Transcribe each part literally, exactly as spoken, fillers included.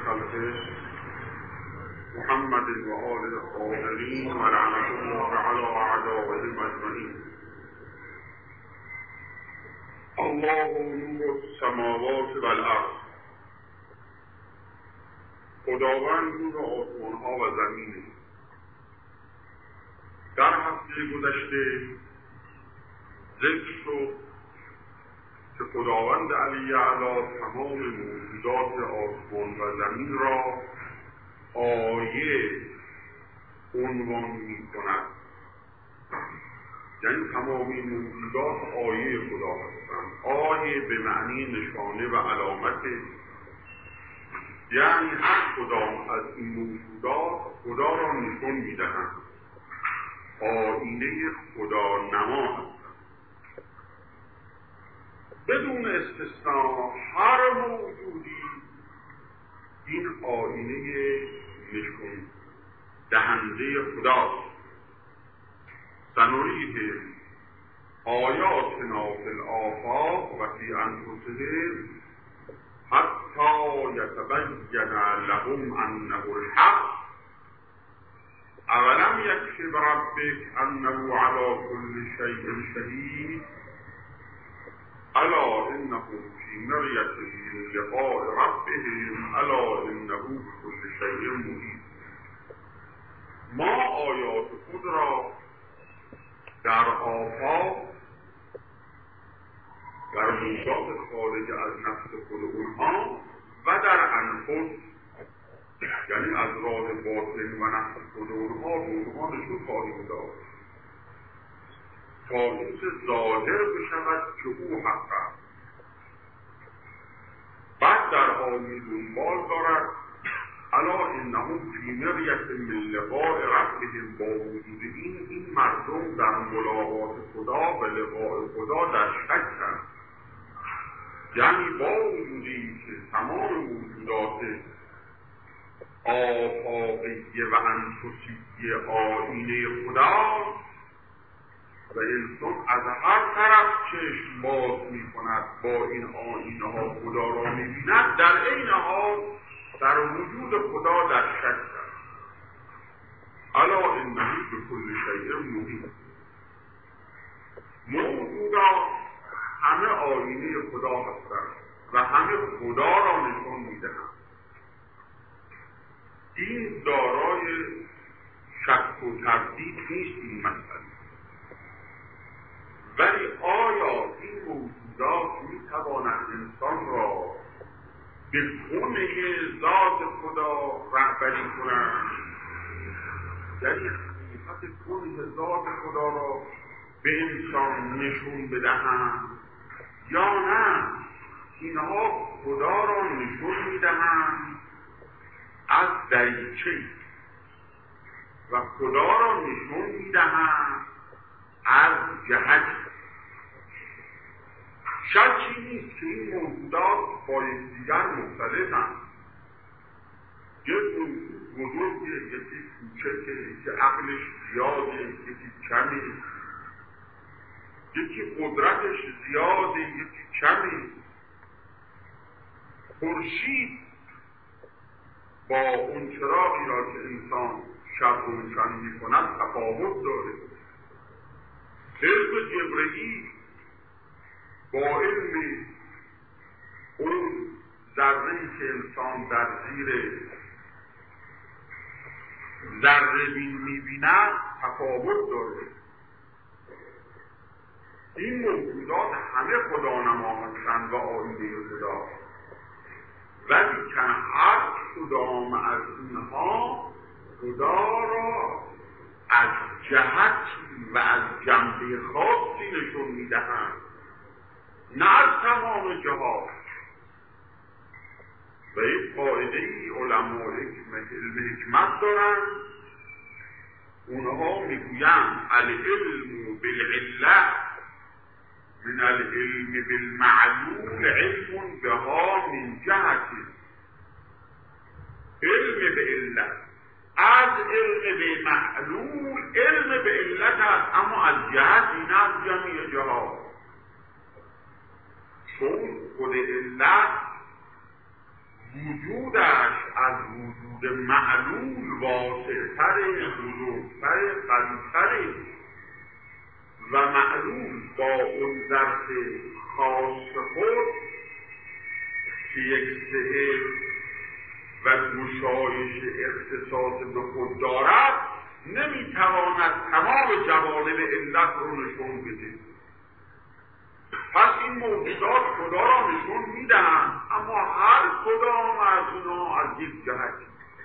خلقه محمد و آله الطاهرین و لعنة الله علی اعدائهم اجمعین. الله نور السماوات و الارض. خداوند نور آسمان‌ها و زمینه. در هفته گذشته ذکر شد که خداوند علی اعلی تمام موجودات آسمان و زمین را آیه عنوان می کند. یعنی تمامی موجودات آیه خدا هستند. آیه به معنی نشانه و علامت، یعنی هر کدام از این موجودات خدا را نشان می دهند. آینه خدا نما هستند. بدون استثناء هر موجودی این آینه نشان دهنده خداست. سنریه آیاتنا فی الآفاق و فی انفسهم حتی یتبین لهم انه الحق اولم یکفی بربک انه علی کل شیء شهید الا انهم فی مریة من لقاء ربهم الا انه بكل شیء محیط. ما آیات خود را در آفاق، در موجودات خارج از نفس خود اونها و در انفس، یعنی از راه باطن و نفس خود اونها به اونها نشون خواهیم داد تا اینکه ظاهر بشود که او حق است. بعد در حالی دنبال دارد الا انهم فی مریة من لقاء ربهم. با وجود این این مردم در ملاقات خدا و لقاء خدا در شکند. یعنی با وجود این که تمام موجودات آفاقیه و انفسیه آینه خدا و انسان از هر طرف چشم باز می کند با این آینه ها خدا را می بیند، در عین حال در وجود خدا در شک است. الا انه بكل شیء محیط. موجودات همه آینه خدا هستند و همه خدا را نشان میدهند. این دارای شک و تردید نیست این مسئله. ولی آیا این موجودات میتوانند انسان را به کنه ذات خدا رهبری کنند؟ یعنی حقیقت کنه ذات خدا را به انسان نشون بدهند یا نه اینها خدا را نشون میدهند از دریچه و خدا را نشون میدهند از جهت. شکی نیست که این موجودات با یکدیگر مختلفند. یک موجود بزرگه، یکی کوچکه، یکی عقلش زیاده، یکی کمه، یکی قدرتش زیاده، یکی کمه. خورشید با اون چراغی را که انسان شب روشن می کند تفاوت داره. علم جبرئیل با علم اون ذره‌ای که انسان در زیر ذره بین می‌بیند تفاوت داره. این موجودات همه خدا نما هستند و آینه خدا، ولی که هر کدام از اینها خدا را از جهتی و از جنبه خاصی نشون میدهند، نه از تمام جهات. و یک قاعده ای علماء علم حکمت دارند، اونها میگویند العلم بالعله من العلم بالمعلول علم بها من جهتی. علم به علت از علم به معلول علم به علت است، اما از جهتی نه از جمعی جهات. چون خود علت وجودش از وجود معلول واسع‌تر، بزرگتر، قوی‌تر و معلول با اون ظرف خاص خود که یک صحه و گشایش اختصاص به خود دارد نمیتواند تمام جوانب علت رو نشون بده. پس این موجودات خدا را نشون میدن، اما هر کدام از اونا از یک جهت.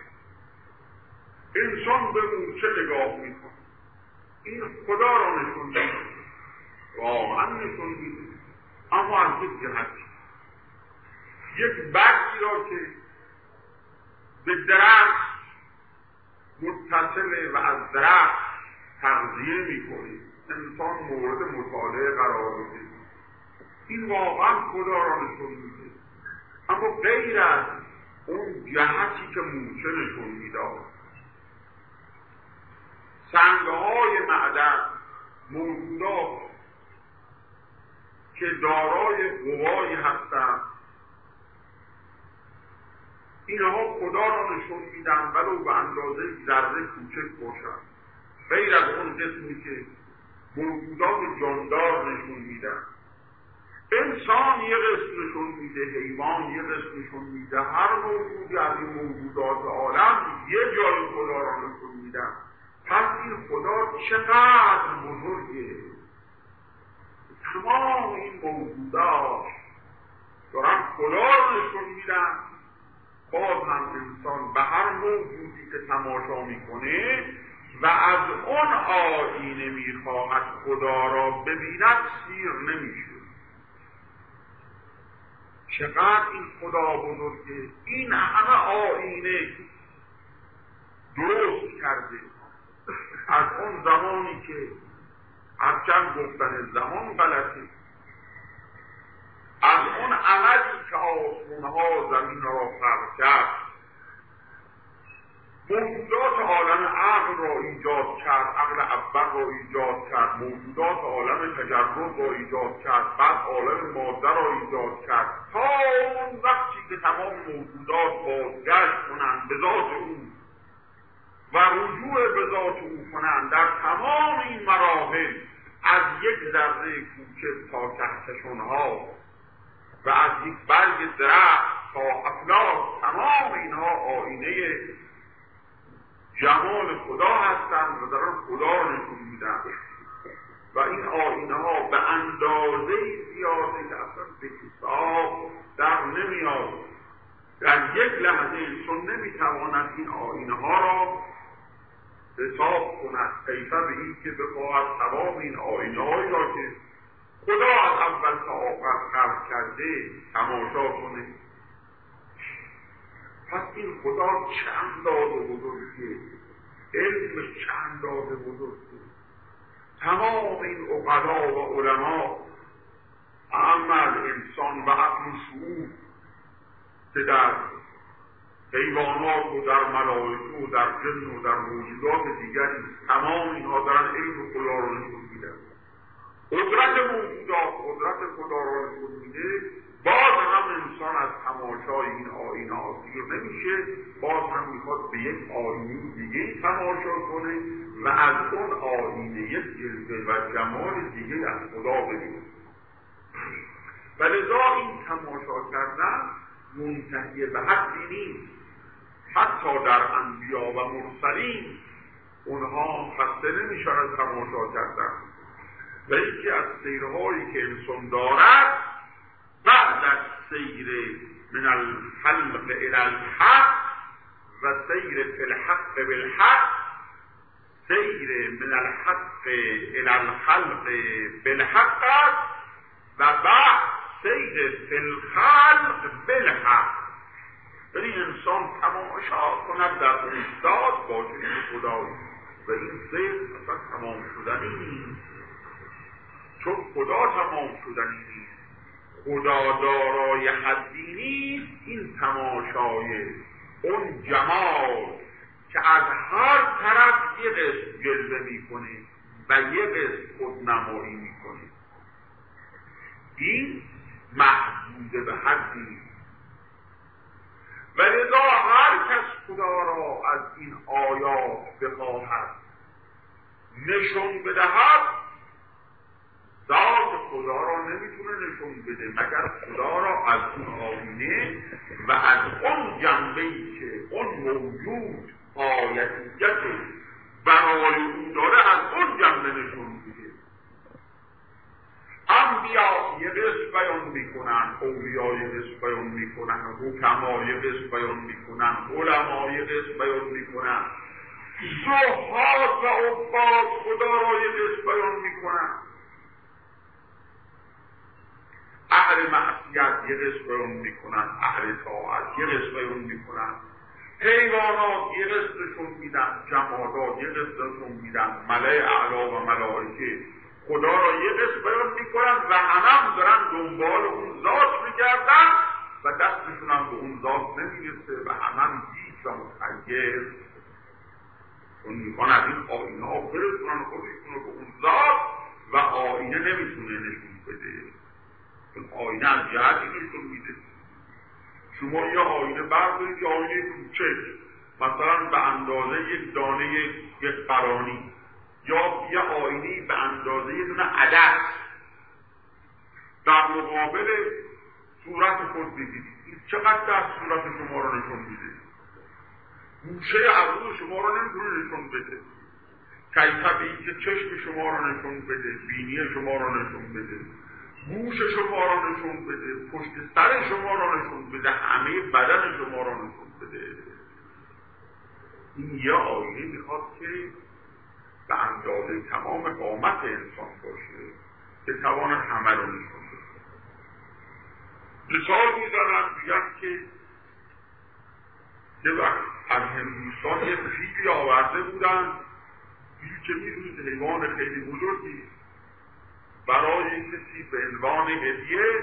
انسان به مورچه نگاه میکنه، این خدا را نشون میده، واقعا نشون میده، اما از یک جهت. یک برگی را که به درخت متصله و از درخت تغذیه میکنه انسان مورد مطالعه قرار میده، این واقعا خدا را نشون میده، اما غیر از اون جهتی که مورچه نشون میداد. سنگهای معدن، موجودات که دارای قوایی هستند، اینها خدا را نشون میدن ولو به اندازه ذره کوچک باشند، غیر از اون قسمی که موجودات جاندار نشون میدن. انسان یه قسم نشون میده، حیوان یه قسم نشون میده، هر موجودی از این موجودات عالم یه جای خدا را نشون میدن. پس این خدا چقدر بزرگه، تمام این موجودات دارن خدا را نشون میدن. باز هم انسان به هر موجودی که تماشا میکنه و از اون آینه میخواهد خدا را ببیند سیر نمیشه. چقدر این خدا بزرگه، این همه آینه درست کرده از اون زمانی که هرچند گفتن زمان غلطه، از اون عملی که آسمانها زمین را خلق کرد، موجودات عالم عقل را ایجاد کرد، عقل اول را ایجاد کرد، موجودات عالم تجرد را ایجاد کرد، بعد عالم ماده را ایجاد کرد، تا اون وقتی که تمام موجودات بازگشت کنند به ذات او و رجوع به ذات او کنند در تمام این مراحل، از یک ذره کوچک تا کهکشانها و از یک برگ درخت تا افلاک، تمام اینها آینه جمال خدا هستند و دارن خدا رو نشون میدن. و این آینه ها به اندازه زیاده که اصلا به حساب در نمیاد. در یک لحظه انسان نمیتواند این آینه ها را حساب کند، کیفه به این که بخواهد تمام این آینه هایی را که خدا از اول تا آخر خلق کرده تماشا کنه. پس این خدا چند داده بزرگه، علمش چند داده بزرگه. تمام این عقلا و علما، عمل انسان و عقل و شعور که در حیوانات و در ملائکه و در جن و در موجودات دیگری، تمام اینها دارن علم خدا را نشون میدن. قدرت موجودات قدرت خدا را نشون میده. باز هم انسان از تماشای این آینه ها سیر نمیشه، باز هم میخواد به یک آینه دیگه تماشا کنه و از اون آینه یک جلوه و جمال دیگه از خدا ببینه. و لذا این تماشا کردن منتهی به حدی نیست. حتی در انبیا و مرسلین اونها خسته نمیشن از تماشا کردن. و یکی از سیرهایی که انسان دارد بعد از سیر من الخلق الى الحق و سیر فی الحق بالحق، سیر من الحق الى الخلق بالحق و بعد سیر فی الخلق بالحق. یعنی انسان تماشا کند در استاد با چنین خدایی و این سیر اصلا تمام شدنی نیست، چون خدا تمام شدنی نیست، خدا دارای حدی نیست. این تماشای اون جمال که از هر طرف یه قسم جلوه میکنه و یه قسم خودنمایی میکنه، این محدود به حدی نیست. و لذا هر کس خدا را از این آیات بخواهد نشون بدهد، ذات خدا را نمیتونه نشون بده مگر خدا را از اون آینه و از اون جنبه‌ای که اون موجود آیتیت برای اون داره از اون جنبه نشون بده. انبیا یه قسم بیان میکنن، اولیاء یه قسم بیان میکنن، حکما یه قسم بیان میکنن، علما یه قسم بیان میکنن، زهاد و عباد خدا را یه قسم بیان میکنن، اهل معصیت یه قسم بیان میکنن، اهل طاعت یه قسم بیان میکنن، حیوانات یه قسمشون میدن، جمادات یه قسمشون میدن، ملائکه اعلی و ملائکه خدا را یه قسم بیان میکنن و همه دارن دنبال اون ذات میگردن و دستشون هم به اون ذات نمیرسه و همه گیج و متحیر، چون میخوان از این آینه ها برسونن خودشون رو به اون ذات و آینه نمیتونه نشون بده، چون آینه از جهتی نشون میده. شما یه آینه بردارید، یه آینه کوچک مثلا به اندازه یک دانه یک قرانی، یا یه آینه به اندازه یه دونه عدد در مقابل صورت خود بگیرید، این چقدر در صورت شما رو نشون میده؟ گوشه ابرو شما رو نمیتونه نشون بده، کیفبی که چشم شما رو نشون بده، بینی شما رو نشون بده، گوش شما رو نشون بده، پشت سر شما رو نشون بده، همه بدن شما رو نشون بده. این یه آینه میخواد که به اندازه تمام قامت انسان باشه که توان همه رو نشون بده. مثال میزنن میگن که یه وقت از هندوستان یه فیلی آورده بودن، فیل که میدونید حیوان خیلی بزرگی، برای کسی به عنوان هدیه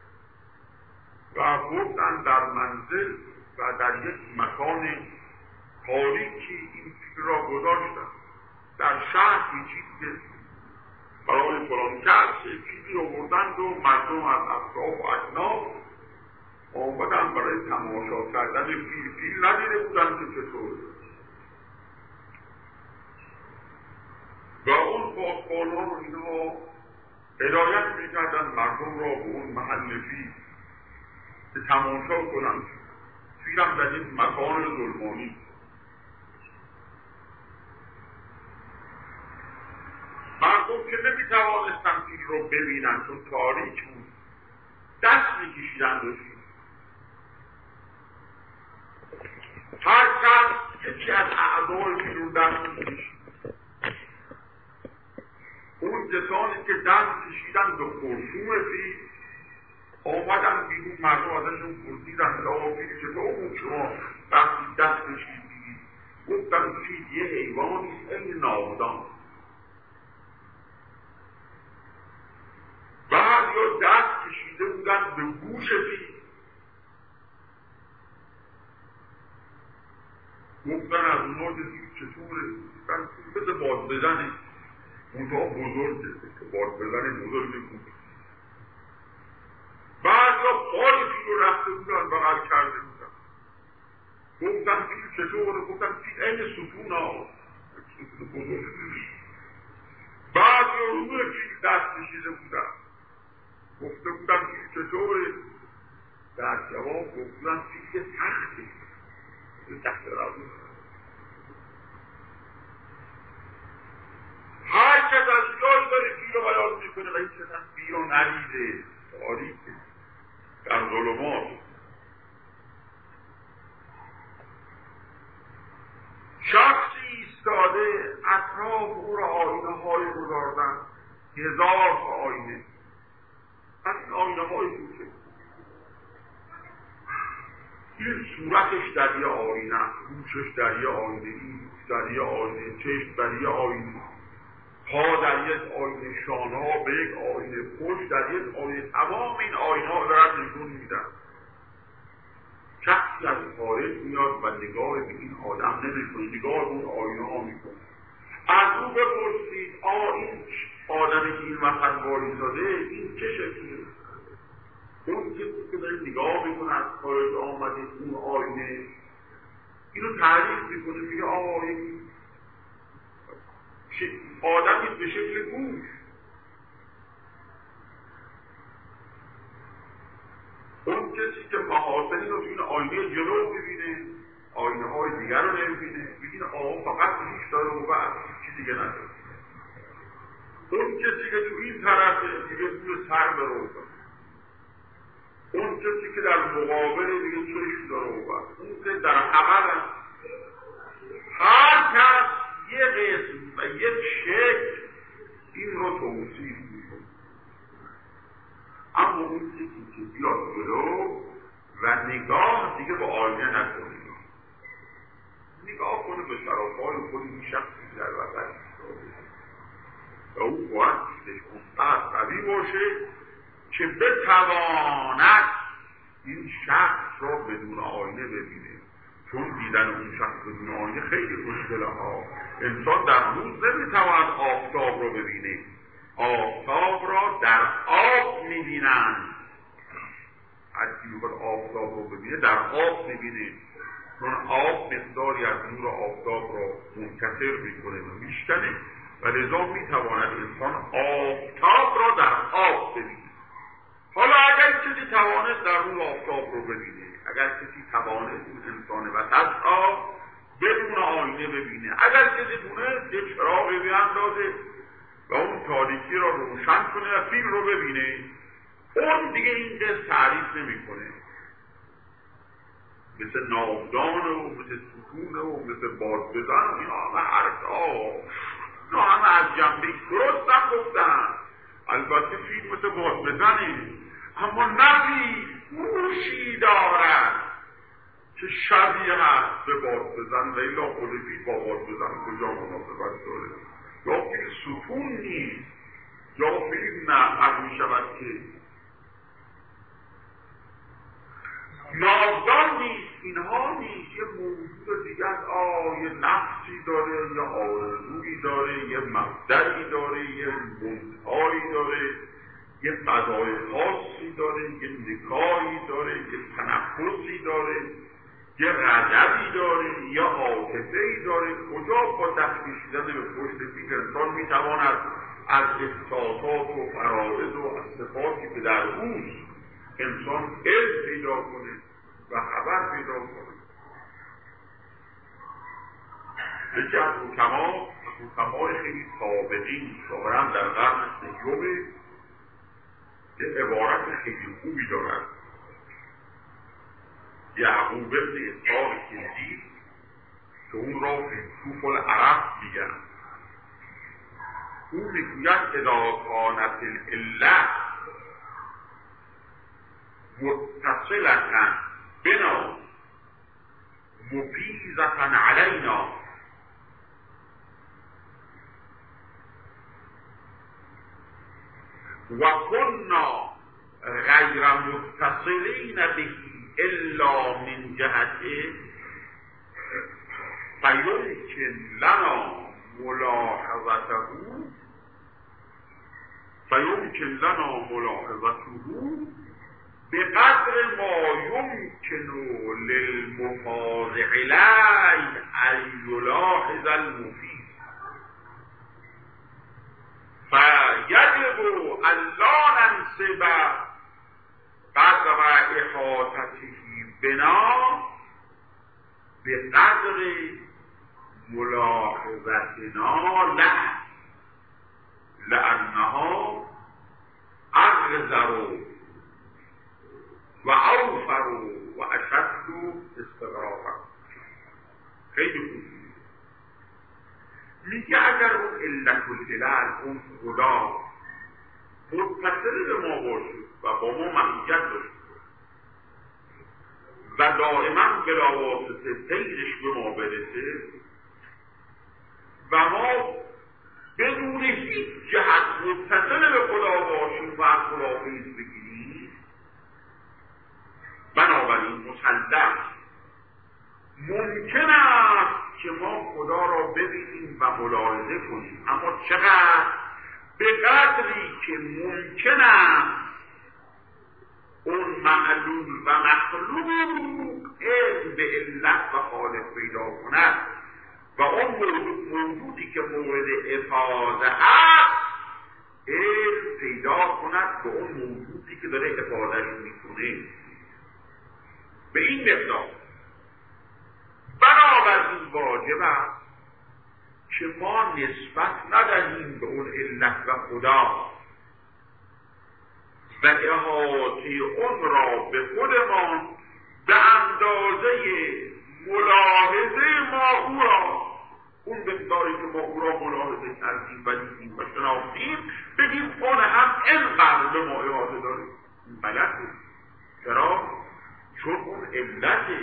و بردن در منزل و در یک مکان تاریکی این فیل را گذاشتن. در شهر پیچید که برای فلان کس فیلی رو بردند و مردم از اطراف و اکناف آمدن برای تماشا کردن فیل. فیل ندیده بودن که چطور و اون پاسبانان و اینها هدایت میکردن مردم را به اون محل فیل که تماشا کنند. فیل هم در این مکان ظلمانی مردم که نمیتوانستن فیل رو ببینن چون تاریک بود، دست میکشیدن به فیل. هر کس یکی از اعضای فیل رو دست میکشید. اون کسانی که دست کشیدن به خرطوم فیل آمدن بیرون، مردم ازشون پرسیدن آقا فیل چطور بود شما وقتی دست کشیدید؟ گفتن فیل یه حیوانی خیلی نادان. بعد یا دست کشیده بودن به گوش فیل، گفتن از اونها که فیل چطوره؟ گفتن فیل بده باد بزنه، اونتا بزرگه که باد بزنه بزرگه بود. بعد یا پای فیل رو رفته بودن بغل کرده بودن، گفتن فیل چطوره؟ گفتن فیل این ستون ها ستون بزرگه. بعد یا روی فیل دست کشیده بودن، گفته بودن فیل چطوره؟ در جواب گفتن فیل تخته فیل تخت را بود. هر کس از جای داره فیل رو بیان میکنه و این کس از فیل رو ندیده، تاریکه در ظلمات. شخصی ایستاده اطراف او را آینه های گذاردن، هزار تا آینه، از این آینه های کوچه این صورتش در یه آینه، گوشش در یه آینه، این در یه آینه، چشم در یه آینه، پا در یک آینه، شانه ها به یک آینه، پشت در یک آینه، تمام این آینه ها دارن نشون میدن. شخصی از خارج میاد و نگاه به این آدم نمیکنه، نگاه به اون آینه ها میکنه. از او بپرسید آ این آدمی که این وقت وایساده این چه شکلیه؟ اون کسی که داره نگاه میکنه از خارج شاهد آمده اون آینه اینو تعریف میکنه، میگه آقا یک آدمی به شکل گوش، اون کسی که محاسنی رو تو این آینه جلو ببینه آینه های دیگر رو نمیبینه، بگین آقا فقط ریش داره و بعد چی دیگه نداره. اون کسی که تو این طرفه دیگه دور سر به روزن، اون کسی که در مقابل دیگه چشم داره و بعد اون که در عقل هر کس یه قسم و یک شکل این رو توصیف میکنه. اما اون کسی که بیاد جلو و نگاه دیگه با آینه نکنه، نگاه کنه به شرافای خود این شخصی در وسط و اون باید دیدش اونقدر قوی باشه که بتواند این شخص را بدون آینه ببینه. چون دیدن اون شخص بدون آینه خیلی مشکله ها. انسان در روز نمیتواند آفتاب رو ببینه، آفتاب را در آب میبینند. هر کی میخواد آفتاب رو ببینه در آب میبینه، چون آب مقداری از نور آفتاب را منکسر میکنه و میشکنه و لذا میتواند انسان آفتاب را در آب ببینه. حالا اگر کسی توانست در نور آفتاب رو ببینه، اگر کسی توانست اون انسان وسط را بدون آینه ببینه، اگر کسی تونست یک چراغی بیاندازه و اون تاریکی را روشن کنه و فیلم رو ببینه، اون دیگه این قصد تعریف نمیکنه. مثل ناودان و مثل سکون و مثل باد بزن، اینا همه حرکات، اینا همه از جنبه درست هم گفتن. البته فیلم مثل باد بزنه، اما نفی گوشی دارد که شبیه هست به باد بزن و ایلا خود فیلم با باد بزن کجا مناسبت داره. یا فیلم ستون نیست، یا فیلم نه می شود که ناودان نیست، اینها نیست. یه موجود دیگر آه یه نفسی داره، یه آرزویی داره، یه مبدعی داره، یه منتهایی داره، یه فضای خاصی داره، یه نکاحی داره، یه تنفسی داره، یه غضبی داره، یه عاطفه‌ای داره. کجا با دست کشیدن به پشت فیلم انسان میتواند از احساسات و فرائض و از صفاتی که در اوست انسان علم پیدا کنه و خبر پیدا کنه. یکی از حکما حکمای خیلی سابقین ظاهراً در قرن سیومه یه عبارت خیلی خوبی دارد. یعقوب ابن اسحاق کندی که اون را فیلسوف العرب میگن، او میگوید اذا کانت العلة متصلة بنا مفیضة علینا و کنا غیر متصلین به الا من جهته فیمکن لنا ملاحظته فیمکن لنا ملاحظته بقدر ما يمكن للمفاض عليه أن يلاحظ المفيد فيجب أن لا ننسب قدر إحاطته بنا بقدر ملاحظتنا له لأنها أغزر و اوفر و اشد استغراقا. خیلی خوب میگه اگر اون علت العلل اون خدا متصل به ما باشد و با ما معیت داشت و دائما بلاواسطه سیرش به ما برسه و ما بدون هیچ جهت متصل به خدا باشیم و از خدا فیض بگیریم، بنابراین مسلم ممکن است که ما خدا را ببینیم و ملاحظه کنیم، اما چقدر؟ به قدری که ممکن است اون معلول و مخلوق علم به علت و خالق پیدا کند و اون موجود موجودی که مورد افاضه است علم پیدا کند به اون موجودی که داره افاضه‌اش میکنه. به این مقدار بنابراین واجب است که ما نسبت ندهیم به اون علت و خدا و احاطه اون را به خودمان به اندازه ملاحظه ما او را، اون مقداری که ما او را ملاحظه کردیم و دیدیم و شناختیم بگیم اون هم اینقدر به ما احاطه داره. این غلطه. چرا؟ چون اون علته،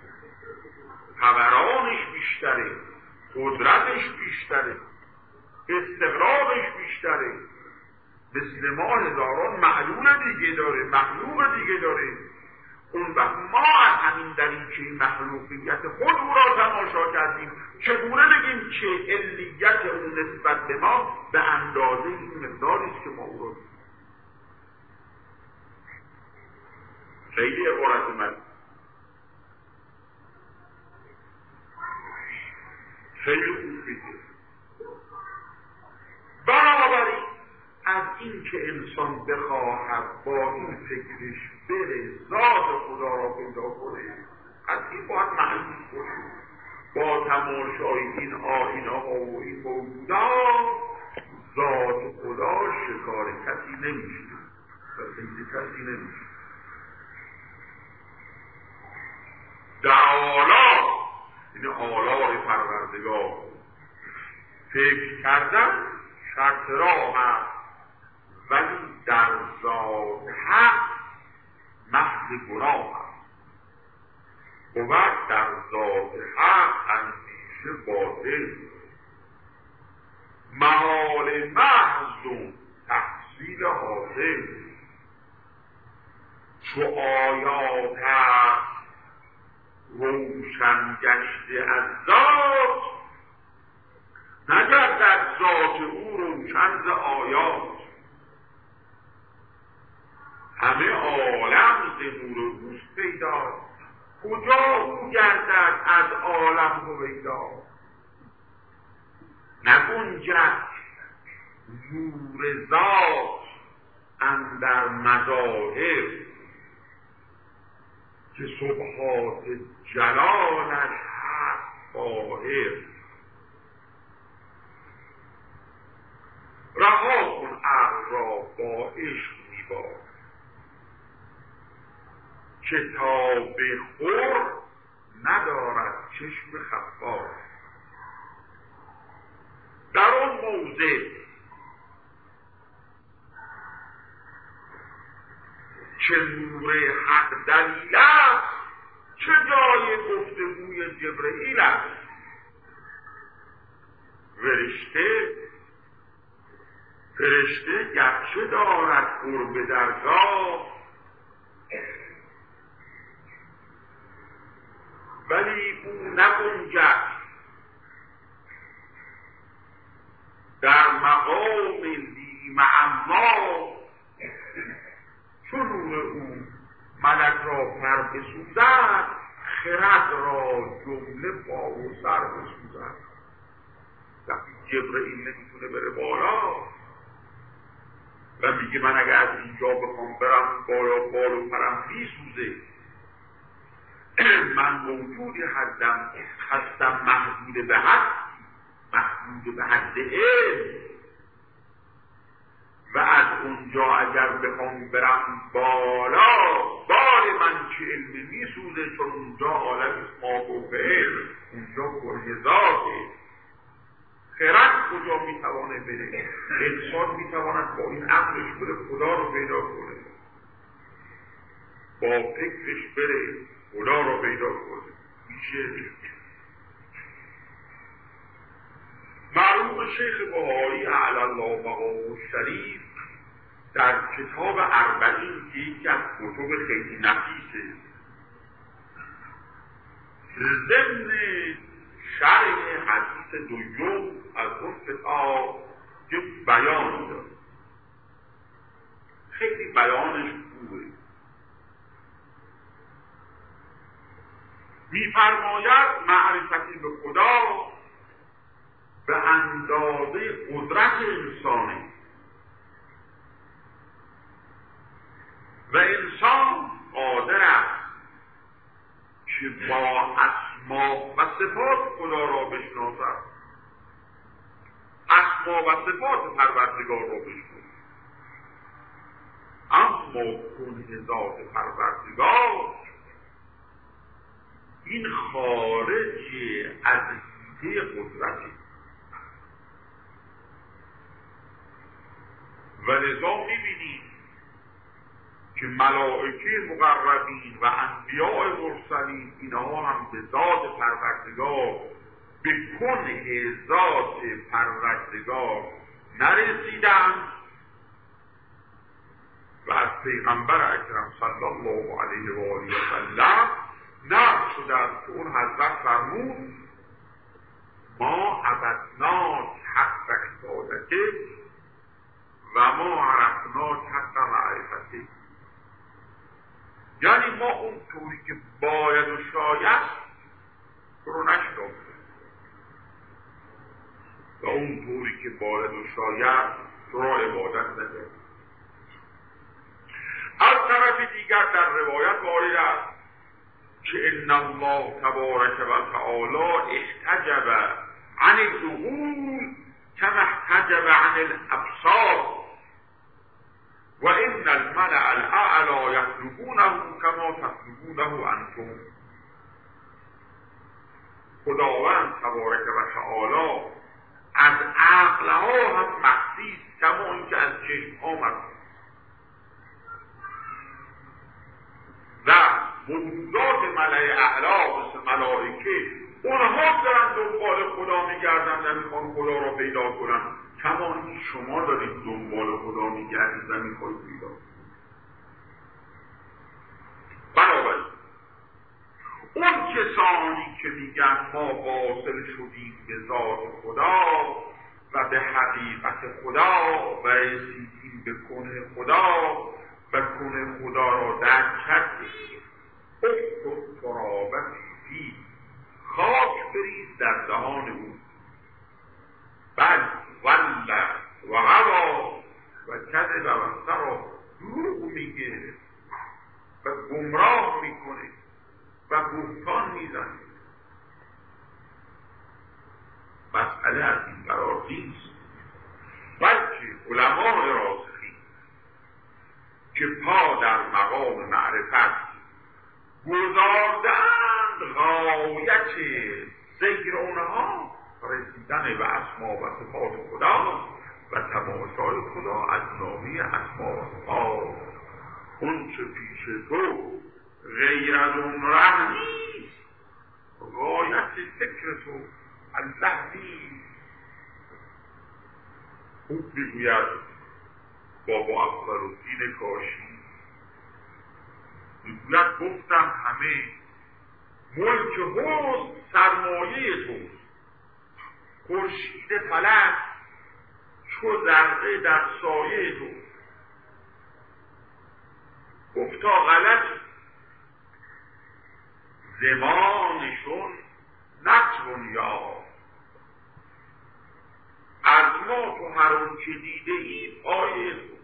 پورانش بیشتره، قدرتش بیشتره، استقرارش بیشتره. مثل ما هزاران معلول دیگه داره، مخلوق دیگه داره. اون وقت ما از همین دلیل که این مخلوقیت خود او را تماشا کردیم چگونه بگیم که علیت اون نسبت به ما به اندازه این مقداری است که ما او را دیم. خیلی عبارت من خیلی خوب میده. بنابراین از این که انسان بخواهد با این فکرش بره ذات خدا را پیدا کنه، از این باید معلوم کنه با تماشای این آینه ها و این موجودات ذات خدا شکار کسی نمیشه و سید کسی نمیشه. در آلا این آلای پروردگار فکر کردن شرط راه هست، ولی در ذات حق محض گناه هست. و در ذات حق اندیشه باطل، محال محض و تحصیل حاصل. چو آیات هست روشن گشته از ذات، نگر در ذات او روشن ز آیات. همه عالم ز نور اوست پیدا، کجا او گردد از عالم هویدا. نگنجد نور ذات اندر مظاهر، که سبحات جلالش هست ظاهر. رها کن عقل را با عشق میبار، کتاب خور ندارد چشم خفار. در اون موضع که نور حق دلیل است، چه جای گفتگوی جبرئیل است. فرشته فرشته گرچه دارد قرب درگاه، ولی او نگنجد در مقام لی مع الله. چون نور او ملک را پر بسوزد، خرد را جمله پا و سر بسوزد. وقتی جبرئیل نمیتونه بره بالا و میگه من اگر از اینجا بخوام برم بالا بال و پرم میسوزه، من موجودی هستم هستم محدود به حد، محدود به حد علم، و از اونجا اگر بخوام برم بالا بال من که علم میسوزه، چون اونجا عالم ما به علم، اونجا کره ذاته. خرد کجا میتوانه بره؟ انسان میتواند با این عقلش بره خدا رو پیدا کنه، با فکرش بره خدا رو پیدا کنه. میشه مرحوم شیخ بهاری اعلی الله مقامه شریف در کتاب اربعین که یکی از کتب خیلی نفیسه، ضمن شرح حدیث دوم از اون کتاب که بیان داره، خیلی بیانش خوبه. می‌فرماید معرفتی به خدا به اندازه قدرت انسانی و انسان قادر است که با اسما و صفات خدا را بشناسد، اسما و صفات پروردگار را بشناسد. اما کنه ذات پروردگار این خارج از حیطه قدرتی و لذا می‌بینید که ملائکه مقربین و انبیاء مرسلین اینها هم به ذات پروردگار، به کنه ذات پروردگار نرسیدند و از پیغمبر اکرم صلی الله علیه و آله و سلم نقل شده است که اون حضرت فرمود ما عبدناک حق عبادته و ما عرفناک حق معرفته. یعنی ما اون طوری که باید و شاید رو نشناختیم و اون طوری که باید و شاید رو عبادت نکردیم. از طرف دیگر در روایت وارد است که ان الله تبارک و تعالی احتجب عن الظهور كما احتجب عن الابصار و ان الملأ الاعلی یطلبونه کما تطلبونه انتم. خداوند تبارک و تعالی از عقلها هم مخفی است کما اینکه از چشمها مخفی و موجودات ملأ اعلی مثل ملائکه اونها دارن دنبال خدا میگردن و میخوان خدا را پیدا کنن کما اینکه شما دارید دنبال خدا میگردید و میخواید پیدا کنید. بنابراین اون کسانی که میگن ما واصل شدیم به ذات خدا و به حقیقت خدا و رسیدیم به کنه خدا و کنه خدا را درک کردیم، افتد ترابتی فی، خاک بریز در دهان او، بل ول و غوا و کذب و افترا، دروغ میگه و گمراه میکنه و بهتان میزنه. مسئله از این قرار نیست، بلکه علماء راسخین که پا در مقام معرفت گذاردند غایت ذکر اونها رسیدن به اسما و صفات خدا و تماشای خدا از نامی اسما و صفات. اون چه پیش تو غیر از اون ره نیست، غایت فکر تو الله نیست. خوب میگوید بابا اکبرالدین کاشی، میگوید گفتم همه ملک حسن سرمایه توست، خورشید فلک چو ذره در سایه توست. گفتا غلط زمانشون نتون یا از ما تو هر اون که دیده ای پایه تو.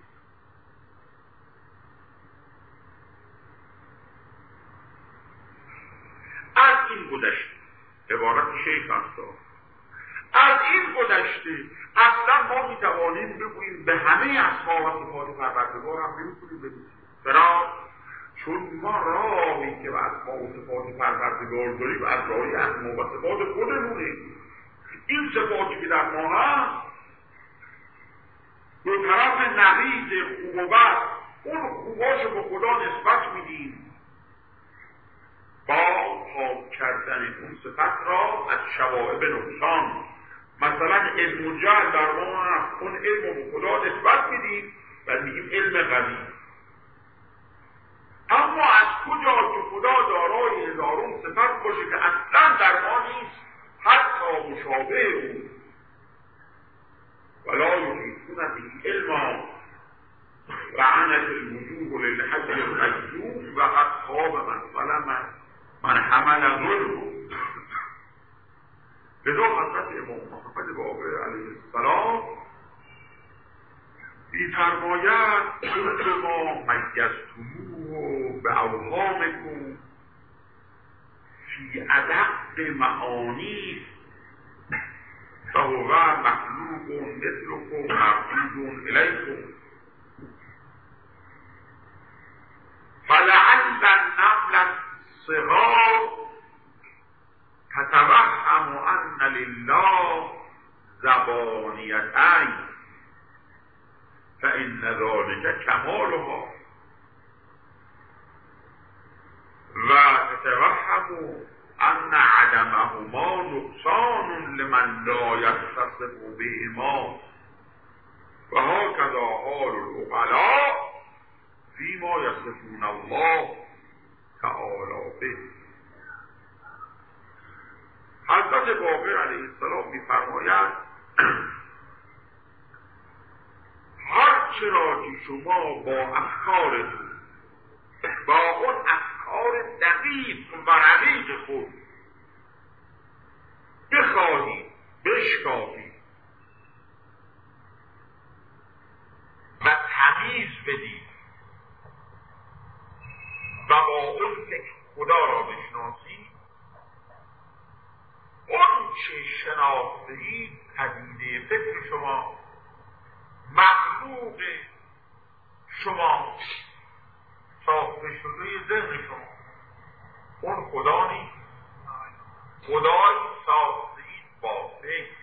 از این گذشته عبارت شیخ هست، از این گذشته اصلا ما میتوانیم بگوییم به همه اسما و صفات پروردگار هم نمیتونیم بگوییم. چرا؟ چون ما راهی که به اسما و صفات پروردگار داریم از راهی اسما و صفات خودمونه. این صفاتی که در ما هست دو طرف نقیض خوب و بد، اون خوباشو به خدا نسبت میدیم با پاک کردن اون صفت را از شوائب نقصان. مثلا علم و جهل در ما هست، اون علم رو به خدا نسبت میدیم و میگیم علم قوی. اما از کجا که خدا دارای هزارون صفت باشه که اصلا در ما نیست، حتی مشابه اون، ولا یحیطون به علما و عنت الوجوه للحی القیوم و قد خاب من ظلم من حمل عمل ظلم. لذا حضرت امام محمد باقر علیه السلام می‌فرماید ما میزتموه به اوهامکم فی ادق معانی فهو مخلوق مثلکم مردود الیکم فلعل النمل الصغار تتوهم ان لله زبانیتین فإن ذلك کمالها و تتوهم ان عدمهما نقصان لمن لا يتصف بهما و هكذا حال العقلاء فيما يصفون الله تعالی به. حضرت باقر علیه السلام می‌فرماید هر چرا که شما با افکارتون با اون افکار دقیق و عمیق خود بخواهید بشکافید و تمیز بدید و با اون فکر خدا را بشناسید، اون چه شناختید پدیده فکر شما، مخلوق شما، ساخته شده ذهن شما، اون خدا نیست. خدای ساختید با فکر.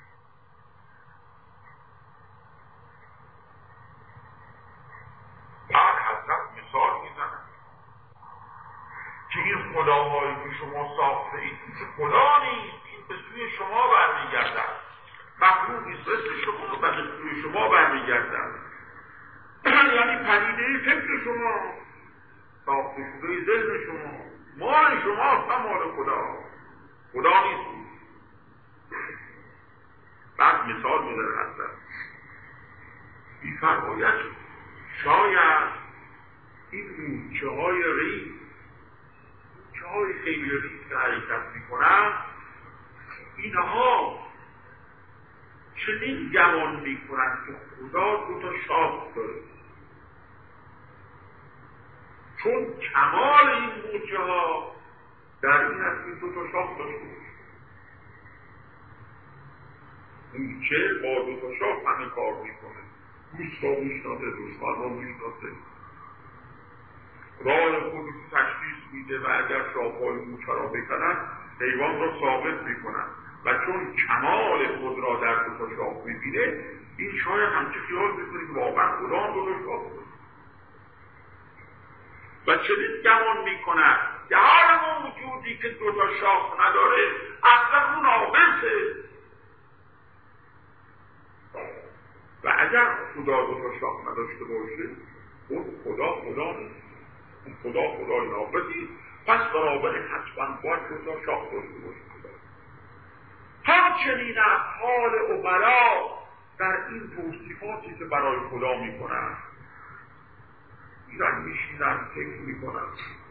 بعد حضرت مثال میزنن که این خداهایی که شما ساخته اید که خدا نیست، این به سوی شما برمیگردن، مخلوقی مثل شما و به سوی شما برمیگردن. یعنی پدیده فکر شما، ساخته شده ذهن شما، مال شما تا مال خدا، خدا نیست. بعد مثال میزنه حضرت می‌فرماید شاید این مورچه های ریز، مورچه های خیلی ریز که حرکت میکنن، اینها چنین گمان میکنن که خدا دو تا شاخ داره، چون کمال این مورچه ها در این است که دو تا شاخ داشته باشه. مورچه با دو تا شاخ همه کار میکنه، دوست را میشناسه، دشمن را میشناسه، راه خودی که تشخیص میده و اگر شاخهای مورچه را بکنن حیوان را ثابت میکنن و چون کمال خود را در دو تا شاخ میبینه، این شاید همچه خیال میکنه که واقعا خدا هم دو تا شاخ داره و چنین گمان میکنن که هر موجودی که دو تا شاخ نداره اصلا اون ناقصه و اگر خدا دو تا شاخ نداشته باشه اون خدا خدا نیست، اون خدا خدای ناقصی، پس برابر حتما باید دو تا شاخ داشته باشه. همچنین از حال عقلا در این توصیفاتی که برای خدا میکنن، میرن میشینن فکر میکنن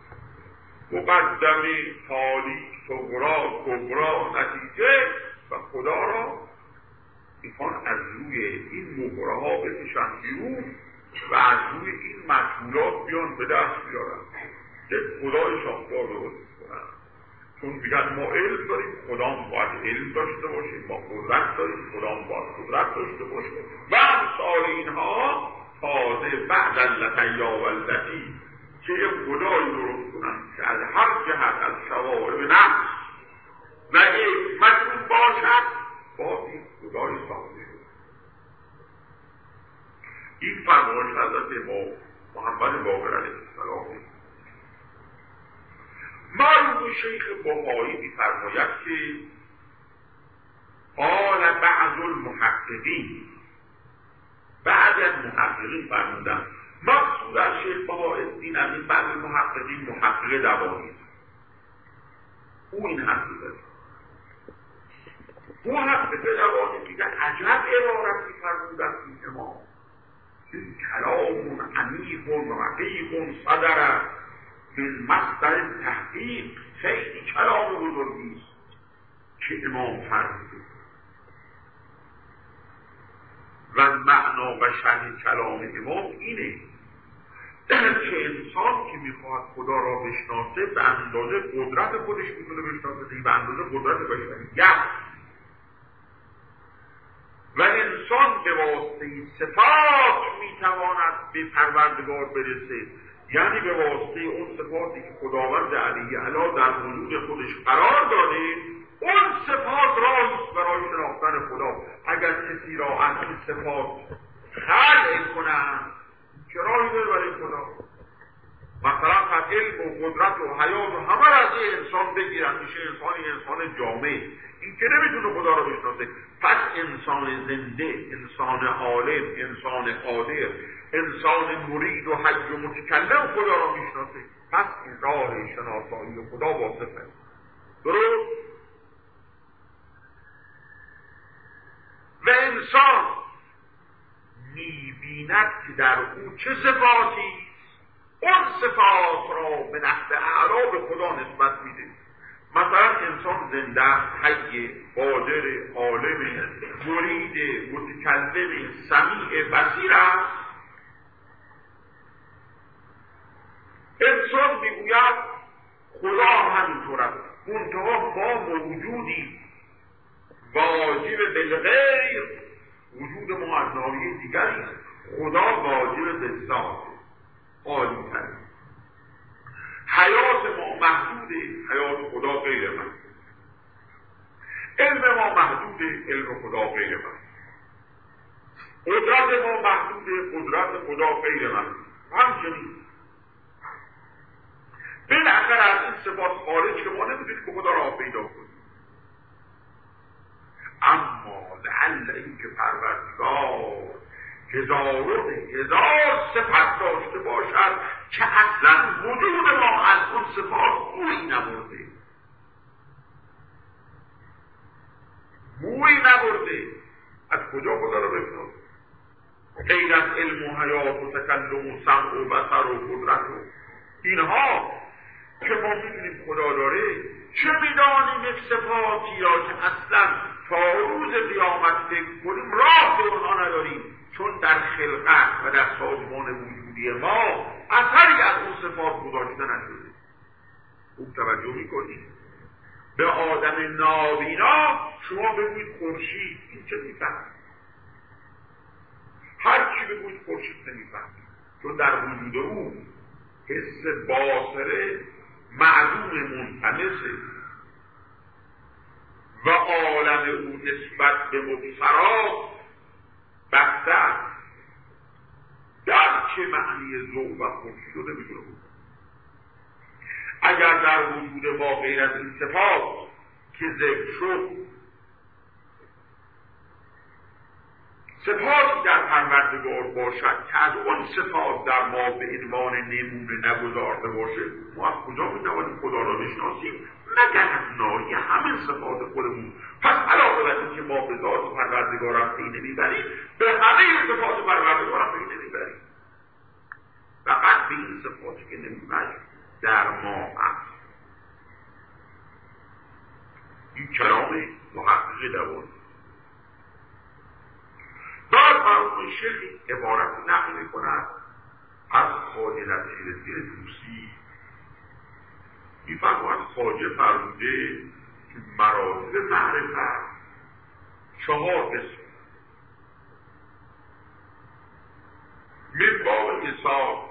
مقدمی، تالی، صغرا، کبرا، نتیجه و خدا را میخوان از روی این مهره ها بکشن بیرون و از روی این مشمولات بیان به دست بیارن که خدای شاهکار درست کنن. چون میگن ما علم داریم، خدا هم باید علم داشته باشیم، ما قدرت داریم، خدا هم باید قدرت داشته باشیم و امثال اینها. تازه بعد اللتیا و اللتی که یه خدایی درست کنن که از هر جهت از شواهد نفس و حکمت باشد، با این خدای ساخته شد. این فرمایش حضرت ما محمد باقر علیه السلام. مرحوم شیخ بهایی می‌فرماید که قال بعض المحققین، بعد از محققین فرمودن، مقصود از شیخ بهاءالدین از این بعض محققین محقق دوانی، او این حرف زده. محقق دوانی میگن عجب عبارتی فرمودن این امام، این کلام عمیق و رقیق صدر من مصدر تحقیق، خیلی بزرگی است که امام فرموده و معنا و شرح کلام امام اینه که انسان که میخواد خدا را بشناسه به اندازه قدرت خودش میتونه بشناسه، به اندازه قدرت بشناسه. و انسان به واسطه صفات میتواند به پروردگار برسه، یعنی به واسطه اون صفاتی که خداوند علی اعلی در وجود خودش قرار داده، اون صفات راهیست برای شناختن خدا. اگر کسی را از این صفات خلع کنند چه راهی داره برای خدا؟ مثلا قد علم و قدرت و حیات و همه را از این انسان بگیرن، میشه انسانی انسان جامع، این که نمیتونه خدا را بشناسه. پس انسان زنده، انسان عالم، انسان قادر، انسان مرید و حج و متکلم خدا را میشناسه. پس این راه شناسایی خدا واصفه. درست؟ و انسان میبیند که در او چه صفاتی، اون صفات را به نحو اعلی به خدا نسبت میده. مثلا انسان زنده، حی، قادر، عالم، مرید، متکلم، سمیع، بصیر است. انسان میگوید خدا همینطور است، منتها ما موجودی واجب بالغیر، وجود ما از ناحیه دیگری است، خدا واجب بالذات عالی تر. حیات ما محدوده، حیات خدا غیر من. علم ما محدوده، علم خدا غیر من. قدرت ما محدوده، قدرت خدا غیر من. همچنین بالاخره از این صفات خارج که ما نمیتونیم که خدا را پیدا کنیم. اما لعل این که پروردگار هزارون هزار صفت داشته باشد که اصلا وجود ما از اون صفات مویی نبرده مویی نبرده از کجا خدا را بشناسیم؟ غیر از علم و حیات و تکلم و سمع و بصر و قدرت و اینها که ما میدونیم خدا داره، چه میدانیم یک صفاتی را که اصلا تا روز قیامت فکر کنیم راه به اونها نداریم، چون در خلقت و در سازمان وجودی ما اثری از اون صفات گذاشته نشده. خوب توجه میکنید. به آدم نابینا شما بگویید خورشید، این چه میفهمید؟ هر چی بگویید خورشید نمیفهمید، چون در وجود او حس باصره معلوم منطمسه و عالم او نسبت به مبصرات بسته است. در چه معنی ذوق و خورشید رو نمیدونه بود. اگر در وجود ما غیر از این صفات که ذکر شد صفاتی در پروردگار باشد که از اون صفات در ما به عنوان نمونه نگذارده باشه، ما از کجا میتوانیم خدا را بشناسیم مگر از ناحیه همین صفات خودمون؟ پس علاوه بر اینکه ما به ذات پروردگار هم پی نمیبریم، به همه صفات پروردگار هم پی نمیبریم. فقط به این صفاتی که نمیبریم در ما هست. این کلام محقق دوان. بعد مرحوم شیخ عبارت نقل می‌کند از خواجه نصیرالدین طوسی. می‌فرماید خواجه فرموده که مراتب معرفت چهار قسم. من باب حساب،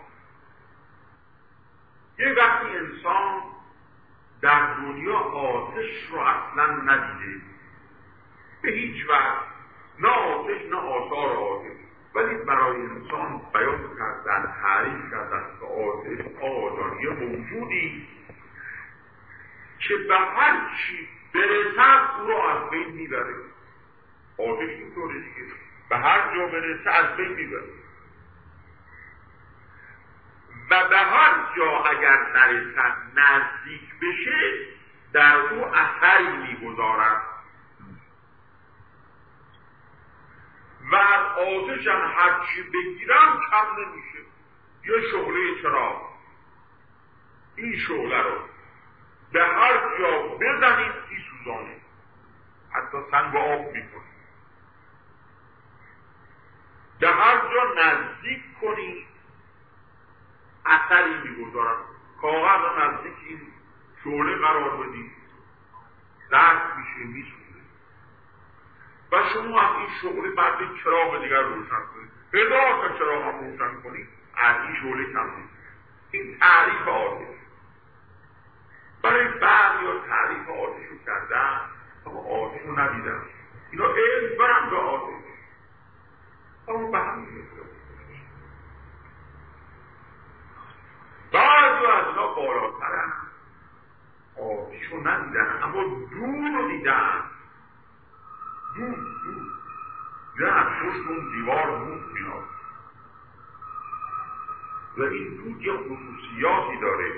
یه وقتی انسان در دنیا آتش رو اصلا ندیده، به هیچ وقت نه آتش نه آثار آتش، ولی برای انسان بیان کردن تعریف کردن که آتش آدانی موجودی که به هر چی برسد او را از بین میبره. آتش اینطوره دیگه، به هر جا برسه از بین میبره و به هر جا اگر نرسد نزدیک بشه در او اثری میگذارد و از آتش هم هرچی بگیرم کم نمیشه. یه شعله چراغ، این شعله رو به هر جا بزنید میسوزانه، حتی سنگ و آب میکنه. به هر جا نزدیک کنید اثری میگذارد. کاغذ رو نزدیک این شعله قرار بدید، زرد میشه، میسوزه. و شما از این شعله بعد به چراغ دیگر روشن کنید. هزار تا چراغ هم روشن کنید، از این شعله کم نیست. این تعریف آتش. برای بعضی ها تعریف آتش رو کردن اما آتش رو ندیدن. اینا علم برن به آتش اما به هم میگه. بعضی از اینا بالاترن، آتش رو ندیدن اما دور رو دیدن. دور دور دیدن پشت اون دیوار موت میاد و این دود یه خصوصیاتی داره،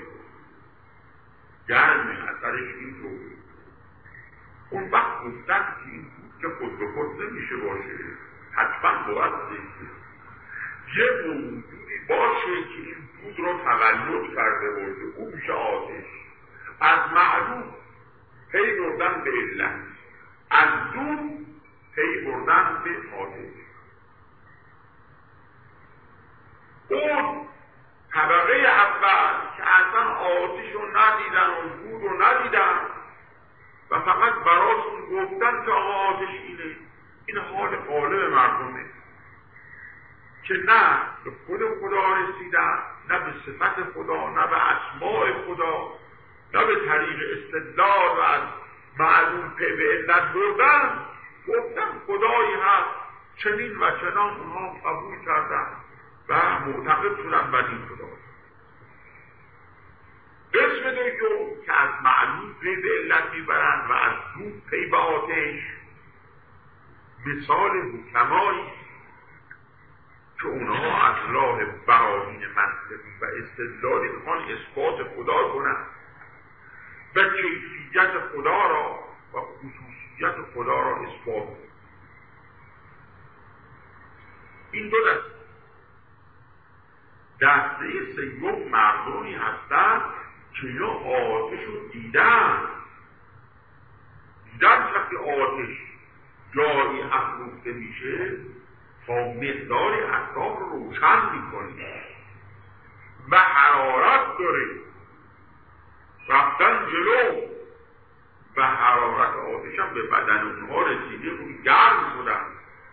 گرمه، اثرش این طور. اون وقت گفتن که این دود که خود به خود نمیشه باشه، حتما باید یه موجودی باشه که این دود رو تولد کرده باشه، او میشه آتش. از معلوم پی بردن به علت، از دود پی بردن به آتش. اون طبقه اول که اصلا آتش رو ندیدن و دود رو ندیدن و فقط براشون گفتن که آقا آتش اینه، این حال غالب مردمه که نه به خود خدا رسیدن، نه به صفت خدا، نه به اسماء خدا، نه به طریق استدلال و از معلوم پی به علت بردن. گفتن خدایی هست، چنین و چنان اونها قبول کردن و معتقد شدن بر این خدا. قسم دوم که از معلوم پی به علت میبرن و از دود پی به آتش، مثال حکمایی که اونها از راه براهین منطقی و استدلال میخوان اثبات خدا کنند و کیفیت خدا را و خصوصیت خدا را اثبات کنند. این دو دسته. دسته سیوم مردمی هستند که اینا آتش رو دیدن دیدن وقتی آتش جایی افروخته میشه تا مقداری اطراف رو روشن میکنه و حرارت داره، رفتن جلو و حرارت آتش هم به بدن اونها رسیده روی گرم شدن.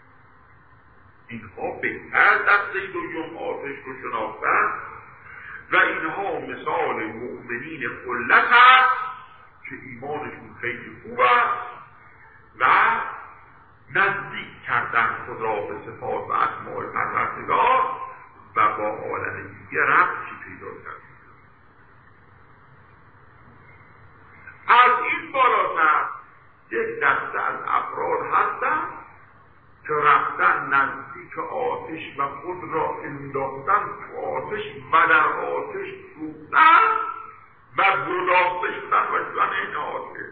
اینها بهتر از دسته دوم آتش رو شناختن و اینها مثال مؤمنین خلت هست که ایمانشون خیلی خوب است و نزدیک کردن خدا به صفات و اسماء پروردگار و با عالم دیگه ربطی پیدا کردن. از این بالاتر یک دسته از افراد هستن که رفتن نزدیک آتش و خود را انداختن تو آتش و در آتش سوختن و گداخته شدن و شدن این آتش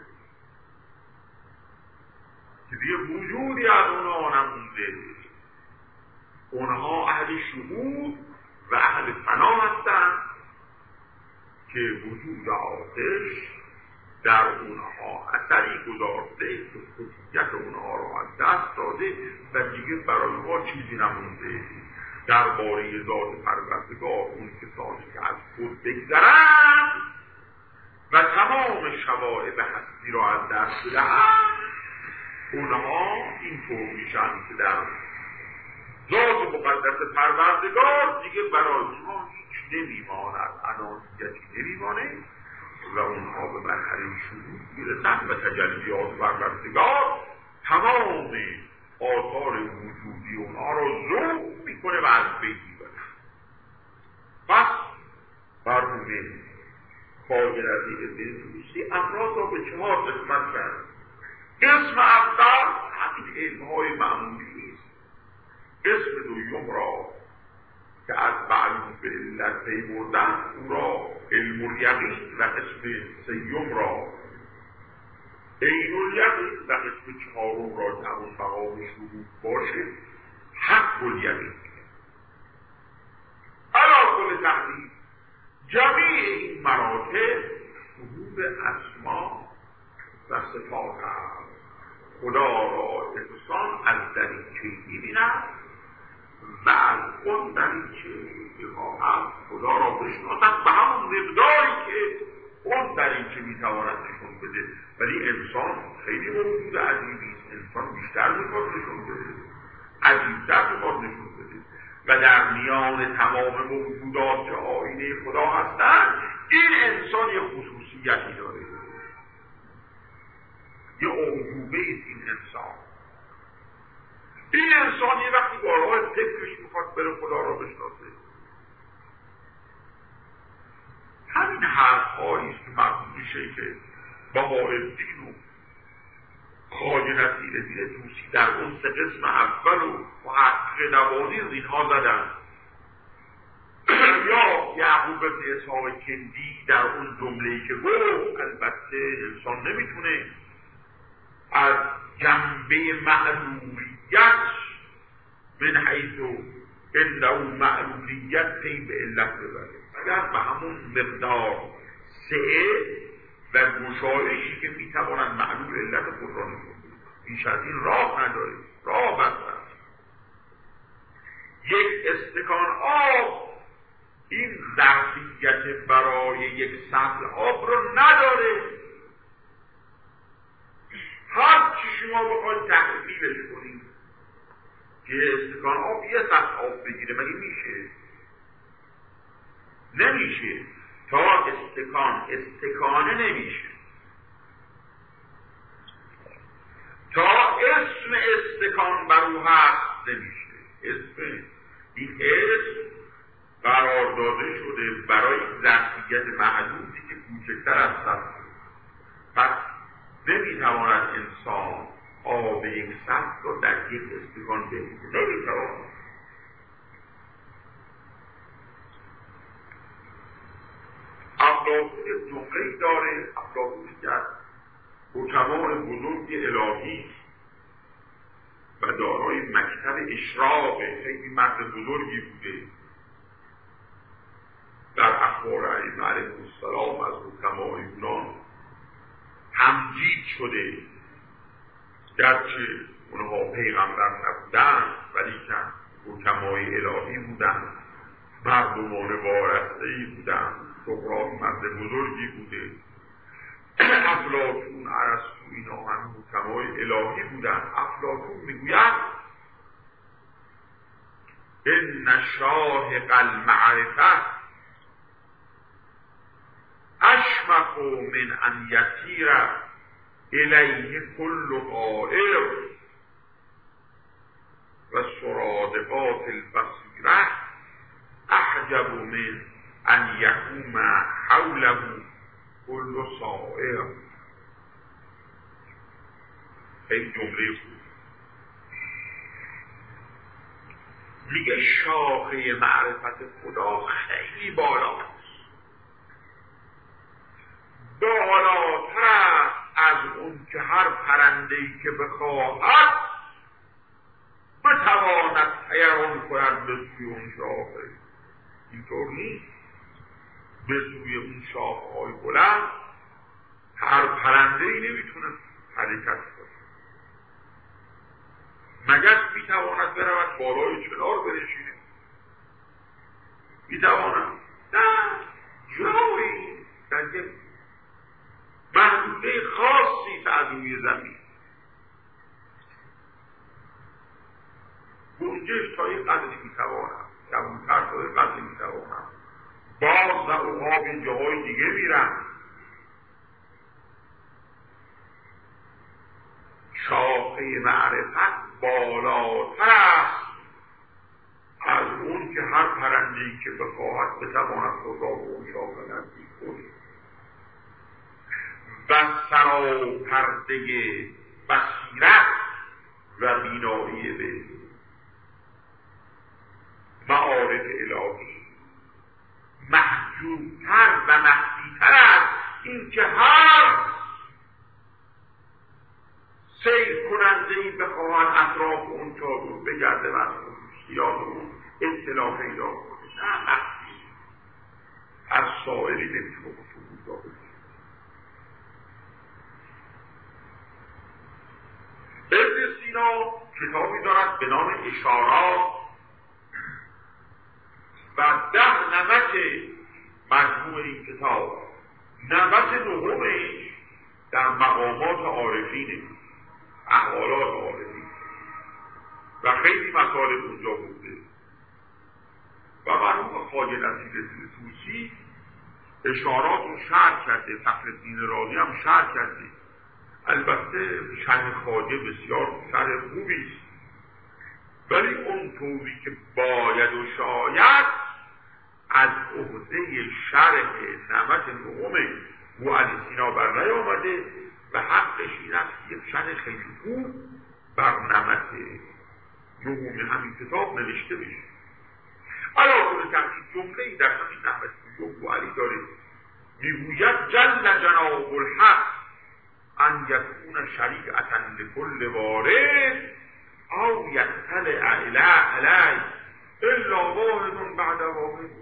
که دیگه وجودی از اونها نمونده. اونها اهل شهود و اهل فنا هستن که وجود آتش در اونها اثری گذاشته که خصوصیت اونها رو از دست داده و دیگه برای ما چیزی نمونده. درباره ذات پروردگار اون کسانی که از خود بگذرن و تمام شوائب هستی را از دست بدهند، اونها اینطور میشن که در ذات مقدس پروردگار دیگه برای ما هیچ نمیماند، انانیتی نمیمانه و اونها به مرحله شروع میرسن و تجلیات پروردگار تمام آثار وجودی اونها را ذوب میکنه و از بین میبره. پس برمونه خواهی رضی بزنوسی امراض را به چهار قسمت کرد. قسم اول همین علمهای معمولی است. قسم دوم را که از معلوم به علت پی بردن او را علم الیقین و قسم سیوم را عین الیقین و قسم چهارم را که همون مقام شهود باشه حق الیقین. علی کل تحلیل جمیع این مراتب شهود وجود اسما و صفات است. خدا را انسان از دریچه می‌بیند و از اون دریچه می‌خواهد خدا را بشناسد به همون مقداری که اون دریچه می‌تواند نشون بده. ولی انسان خیلی موجود عجیبی است. انسان بیشتر می‌خواد نشون بده، عجیب‌تر می‌خواد نشون بده و در میان تمام موجودات که آینه خدا هستند این انسان یه خصوصیتی داره، یه اعجوبه است این انسان. این انسان یه وقتی با راه فکرش میخواد بره خدا را بشناسه. همین حرف‌هایی است که مربوط میشه که بهاءالدین و خواجه نصیرالدین طوسی در اون سه قسم اول و محقق نوازی از اینها زدن، یا یعقوب بن اسحاق کندی در اون جمله‌ای که گفت البته انسان نمیتونه از جنبه معلولیت من حیث عنده معلولیت پی به علت ببره، اگر به همون مقدار سعه و گشایشی که میتوانند معلول علت خود را نشون بدهند. بیش از این راه نداره، راه بسته است. یک استکان آب این ظرفیت برای یک سطل آب رو نداره. هر چی شما بخواید تحلیلش کنید که استکان آب یه سطل آب بگیره، مگه میشه؟ نمیشه. تا استکان استکانه نمیشه، تا اسم استکان بر او هست نمیشه. اسم این اسم قرار داده شده برای ظرفیت معلومی که کوچکتر از سطل. پس نمیتواند انسان آب یک سطل رو در یک استکان بریزه، نمیتواند. افلاطون یک جمله‌ای داره، افلاطون میگه حکمای بزرگ الهی و دارای مکتب اشراق، خیلی مرد بزرگی بوده. در اخبار ائمه علیهم السلام از حکمای یونان تمجید شده، گرچه اونها پیغمبر نبودند ولیکن حکمای الهی بودند، مردمان وارسته‌ای بودند. سقراط مرد بزرگی بوده، افلاطون، ارسطو اینا هم حکمای الهی بودند. افلاطون میگوید ان شاهق المعرفه اشفق من ان یسیر الیه کل غائر و سرادقات البصیره احجب من ان یقوم حوله کل صائر. این جمله خوب میگه شاخه معرفت خدا خیلی بالاست، بالاتر است از اون که هر پرنده‌ای که بخواهد بتواند طیران کند به سوی اون شاخه. اینطور نیست. به سوی اون شاخه‌های بلند هر پرنده‌ای نمیتونه حرکت کنه. مگس میتواند برود بالای چنار بنشینه؟ میتواند؟ نه، جایی در یک محدوده خاصی از روی زمین. گنجش تا یک قدری میتواند، کمتر تا یک قدری میتواند، باز در اوقاب این جاهای دیگه میرن. شاخه معرفت بالاتر است از اون که هر پرنده‌ای که بخواهد بتواند خود را به اون شاخه نزدیک کنید. و سراپرده بصیرت و بینایی به معارف الهی محجوبتر و مخفی‌تر از این که هر سیر کننده‌ای بخواهد اطراف اون چادر بگرده و از خصوصیات اون اطلاع پیدا کنه. نه، مخفی از سائلی نمیتونه خصوصیات بگرده. کتاب کتابی دارد به نام اشارات و ده نمط مجموع این کتاب. نمط نهمش در مقامات عارفینه، احوالات عارفین و خیلی مطالب اونجا بوده و مرحوم خواجه نصیرالدین طوسی اشارات رو شرح کرده، فخرالدین رازی هم شرح کرده. البته شرح خواجه بسیار شرح خوبی است، ولی اون طوری که باید و شاید از عهده شرح نمط نهم او علی سینا بر نیامده و حقش این است که یک شرح خیلی خوب بر نمط نهم همین کتاب نوشته بشه. علاوه بر جمله‌ای در همین نمط نهم او علی داره، میگوید جل جناب الحق ان یکون شریعتا لکل وارث او یطلع علیه الا واحد بعد واحد.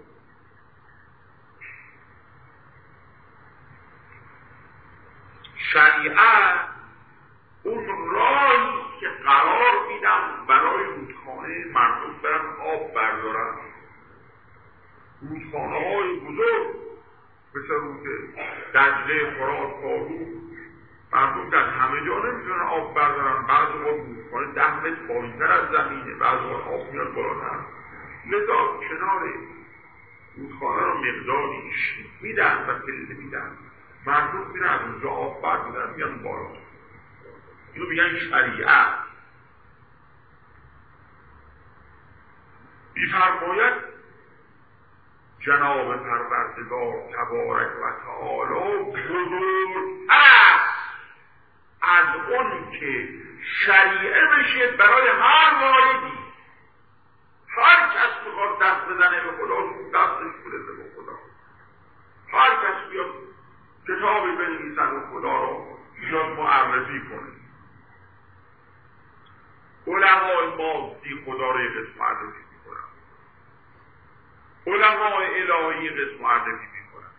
شریعت اون راهی که قرار میدم برای رودخانه مردم برن آب بردارن، رودخانه های بزرگ مثل رود دجله، فرات، کارون، مردم در همه جا نمیتونن آب بردارن. بعضی وقت رودخانه ده متر پایین‌تر از زمینه، بعضی وقت آب میاد بالاتر، لذا کنار رودخانه رو مقداری میدن و پله میدن، مردم میرن از اونجا آب بردارن میان بالا. اینو میگن شریعت. میفرماید جناب پروردگار تبارک و تعالی بزرگتر است از اون که شریعه بشه برای هر واردی. هر کس میخواد دست بزنه به خدا دستش برسه به خدا. هر کس بیاد کتابی بنویسن و خدا رو بیاد معرفی کنه. علمای مادی خدا رو یک قسم معرفی میکنن، علمای الهی قسم معرفی میکنن.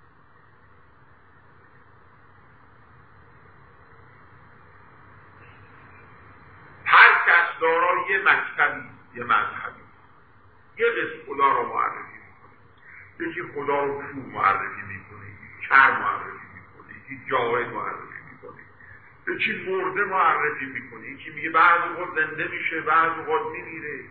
هر کس دارای یه مکتبی، یه مذهبی، یه قسم خدا رو معرفی میکنه. یکی خدا رو چوب معرفی میکنه، یکی کر معرفی میکنه، یکی جاهد معرفی میکنه، یکی مرده معرفی میکنه، یکی میگه بعضی وقت زنده میشه، بعضی وقت میمیره.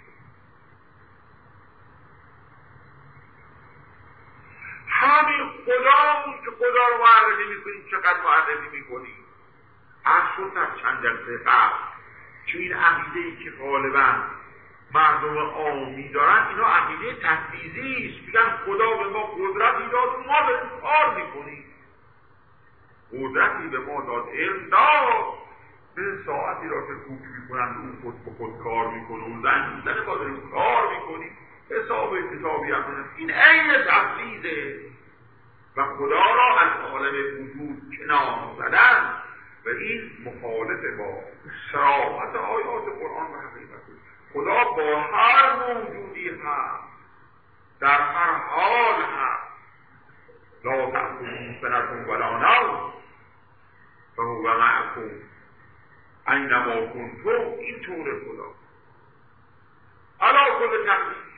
همین خدا اون که خدا رو معرفی میکنی چقدر معرفی میکنی. از شد در چند جلسه قبل که این عقیده‌ای که غالبا مردم عامی دارن اینا عقیده تفویضی است. میگن خدا به ما قدرتی داد و ما به کار میکنیم. قدرتی به ما داد، علم داد، به ساعتی را که کوک میکنن اون خود به خود کار میکنه، اون زن میزنه با داریم کار میکنیم، حساب کتابی هم کنیم. این عین تفویضه و خدا را از عالم وجود کنار زدن و این مخالف با صراحت آیات قرآن و حقیقت. خدا با هر موجودی هست، در هر حال هست. لا تأخذه سنة ولا نوم فهو معكم اینما کنتم. این طور خدا علا کل تقدیر.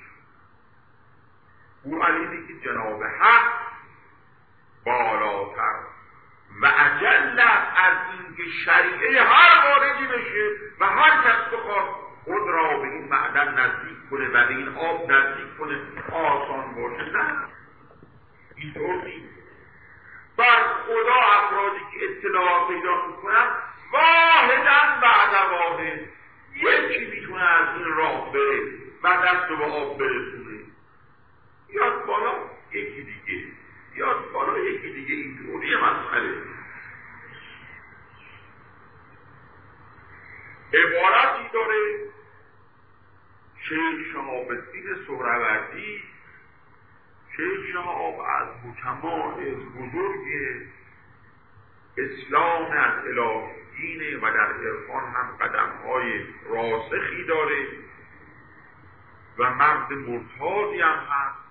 او علیه که جناب حق بالاتر و اجل از اینکه شریعه هر واردی بشه و هر کس بخواد خود را به این معدن نزدیک کنه و به این آب نزدیک کنه آسان باشه. نه، اینطور نیست. بر خدا افرادی که اطلاع پیدا میکنن واحدن بعد واحد یکی میتونه از این راه بره و دست رو به آب برسونه. یاد بالا یکی دیگه، یاد بالا یکی دیگه. اینطوری مسئله عبارتی داره شیخ شهاب الدین سهروردی. شیخ شهاب از حکماء بزرگ اسلام، از الهیین و در عرفان هم قدم‌های راسخی داره و مرد مرتاضی هم هست.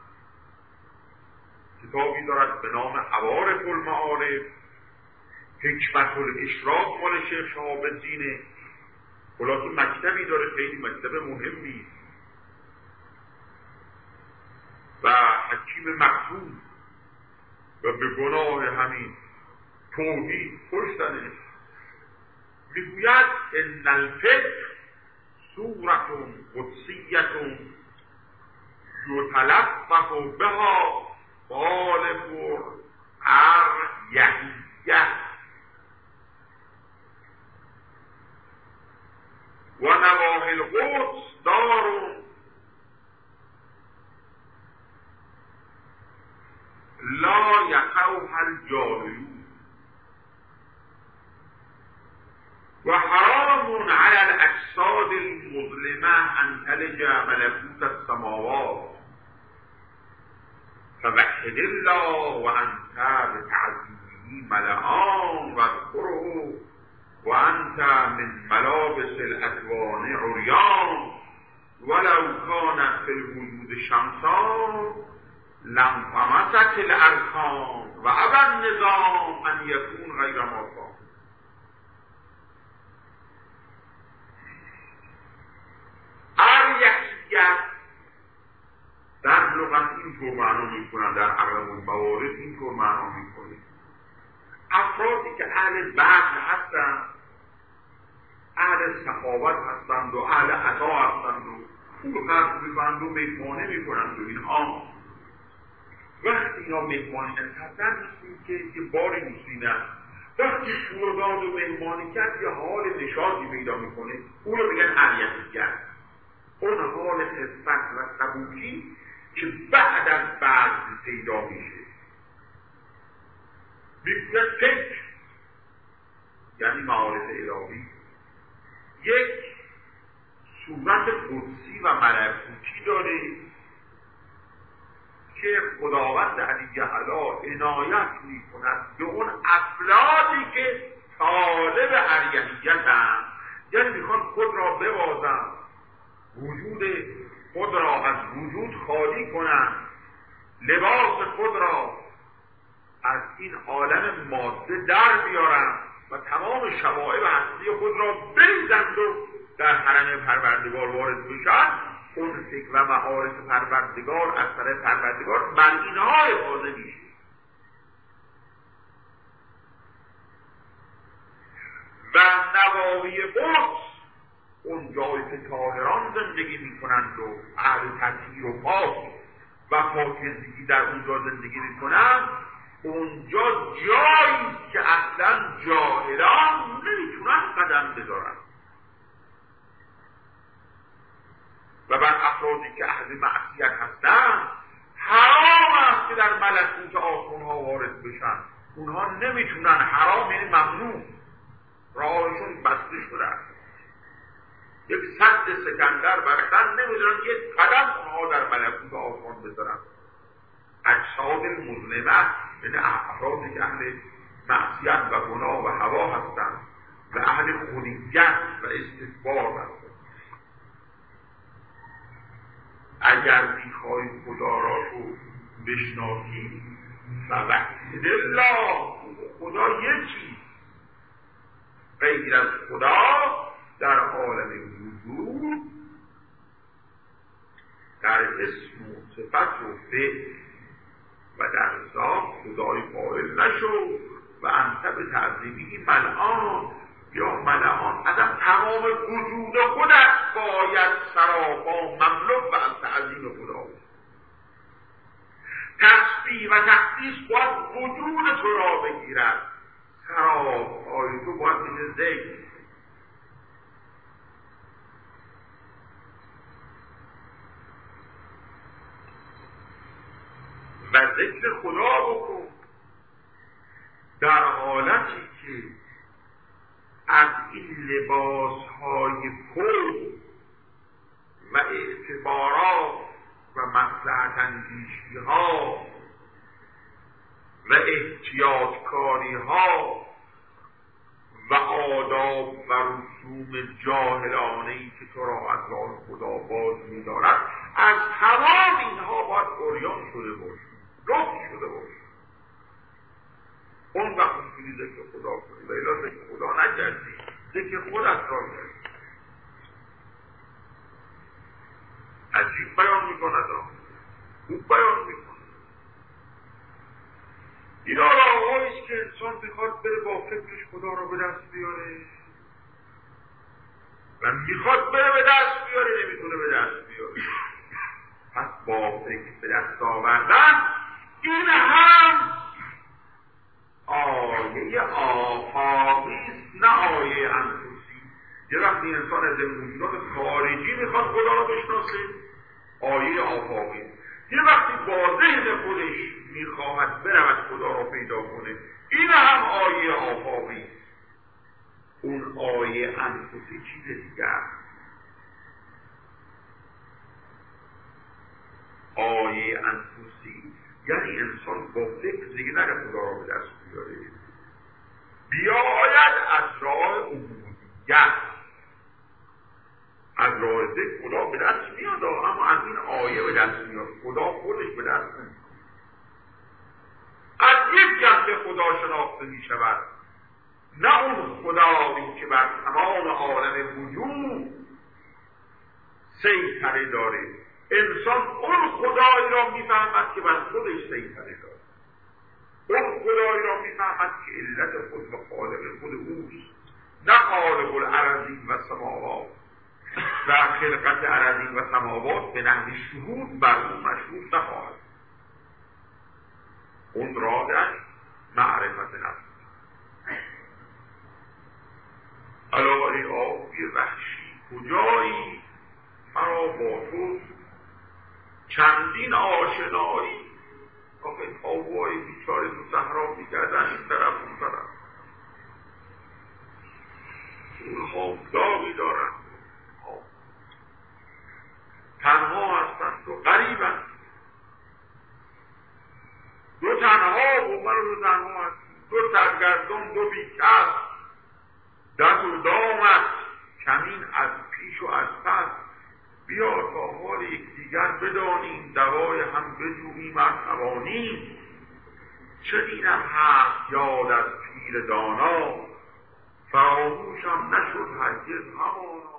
کتابی دارد به نام عوارف المعارف. حکمت الاشراق مال شیخ شهاب الدینه. خلاصه مکتبی داره خیلی مکتب مهمی و حکیم مقصود و به گناه همین توحید کشتنش. میگوید ان الفکر صورت قدسیت یتلفظ بها غالب ارجحیه و نواحی القدس دار لا یقعها الجاهلون و حرام علی الاجساد المظلمه ان تلج ملکوت السماوات فوحد الله و انت بتعظیمه ملعان و اذکره و انت من ملابس الاکوان عریان ولو کان فی الوجود شمسان لم تمسك الارکان و ابى النظام ان یکون غیر ما کان. ارجحیت در لغت اینطور معنا میکنن، در اغلب الموارد اینطور معنا میکنه افرادی که اهل بحث هستند، اهل سخاوت هستند و اهل عطا هستند و پول خرج میکنند و مهمانه میکنند و اینها، وقتی اینا مهمانی نکردن مثل که یه باری میشینن، وقتی پول داد و مهمانی کرد یه حال نشاطی پیدا میکنه، اون رو بگن ارجحیت. اون حال خفت و سبوکی که بعد از بعد پیدا میشه. میگوید فکر یعنی معارف الهی یک صورت قدسی و ملکوتی داره که خداوند علی جهلا عنایت میکند به اون افرادی که طالب ارجحیتند، یعنی میخوان خود را ببازن، وجود خود را از وجود خالی کنند، لباس خود را از این عالم ماده در بیارند و تمام شوائب هستی خود را بریزند و در حرم پروردگار وارد بشن. اون فکر و معارف پروردگار از طرف پروردگار بر اینها افاضه میشه. و نواحی قدس اون جایی که طاهران زندگی میکنند و اهل تطهیر و پاک و پاکیزگی در اونجا زندگی میکنند، اونجا جایی که اصلا جاهلان نمیتونن قدم بذارن و بر افرادی که اهل معصیت هستن حرام است که در ملکوت آسمان ها وارد بشن. اونها نمیتونن، حرام یعنی ممنوع، راهشون بسته شده است. یک سد سکندر برسن نمیدونن یک قدم اونها در ملکوت آسمان بذارن. اجساد مظلمه یعنی افرادی که اهل معصیت و گناه و هوا هستند و اهل خونیت و استکبار هستند. اگر میخواهی خدا را تو بشناسی فوحد الله، خدا یکی، غیر از خدا در عالم وجود در اسم و صفت و فعل و در ذات خدای فاعل نشو و انت به تعظیمی ملعان یا ملعان، از تمام وجود خودت باید سراپا مملو و از تعظیم خدا. تسبیح و تقدیس باید وجود تو را بگیرد، سراپای تو باید مثل زیت. و ذکر خدا بکن در حالتی که از این لباس های کل و اعتبارات و مصلحت اندیشی ها و احتیاطکاری ها و آداب و رسوم جاهلانه‌ای که تو را از راه خدا باز می‌دارد، از تمام اینها باید عریان شده باشی، لطف شده باشی. اون وقت می‌تونی ذکر خدا کنی و الا ذکر خدا نکردی، ذکر خودت را کردی. بیان میکند، خوب بیان میکند. اینا راههاییست که انسان میخواد بره با فکرش خدا رو به دست بیاره و میخواد بره به دست بیاره، نمیتونه به دست بیاره. پس با فکر به دست آوردن این هم آیه آفاقیست، نه آیه انفسی. یه وقتی انسان از موجودات خارجی میخواد خدا رو بشناسه، آیه آفاقیست. یه وقتی با ذهن خودش میخواهد برود خدا رو پیدا کنه، این هم آیه آفاقیست. اون آیه انفسی چیز دیگر. آیه انفسی یعنی انسان با فکر دیگه نگه خدا رو به دست بیاره، بیاید از راه عبودیت، از راه فکر خدا به دست میاد، اما از این آیه به دست میاد، خدا خودش به دست میاد. از یک جنبه خدا شناخته می شود، نه اون خدایی که بر تمام عالم وجود سیطره داره. انسان اون خدایی را میفهمد که بر خودش سیطره داره، اون خدایی را میفهمد که علت خود و خالق خود اوست، نه خالق الارضین و سماوات و خلقت ارضین و سماوات به نحو شهود بر اون مشهود نخواهد. اون را در معرفت نفس. علاوه ای آبی وحشی کجایی مرا با تو چندین آشنایی. آخه این آبوهای بیچاره تو صحرا میگردن این طرف اون طرف، اونها داغی دارن، تنها هستند و غریبند. دو تنها و من دو تنها هستیم، دو سرگردان دو بیکس، دست و دامت کمین از پیش و از پس. بیا تا حال یکدیگر بدانیم، دوای هم بجوییم از توانیم. چنینم هست یاد از پیر دانا، فراموشم نشد هرگز همان.